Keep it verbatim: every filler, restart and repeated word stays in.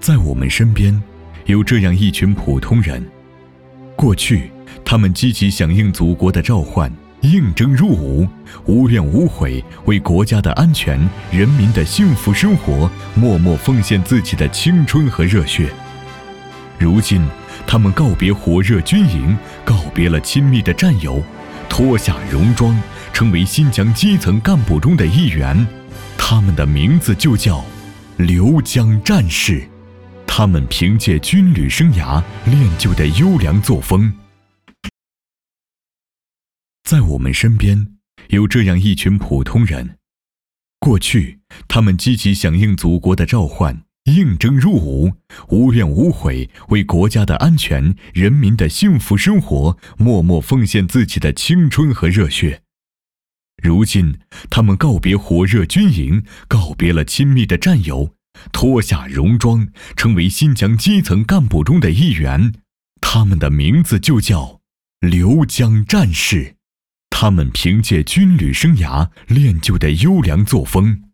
在我们身边，有这样一群普通人。过去，他们积极响应祖国的召唤，应征入伍，无怨无悔，为国家的安全、人民的幸福生活默默奉献自己的青春和热血。如今，他们告别火热军营，告别了亲密的战友，脱下戎装，成为新疆基层干部中的一员。他们的名字就叫刘江战士。他们凭借军旅生涯练就的优良作风。在我们身边，有这样一群普通人。过去，他们积极响应祖国的召唤，应征入伍，无怨无悔，为国家的安全、人民的幸福生活默默奉献自己的青春和热血。如今，他们告别火热军营，告别了亲密的战友，脱下戎装，成为新疆基层干部中的一员。他们的名字就叫刘江战士。他们凭借军旅生涯练就的优良作风。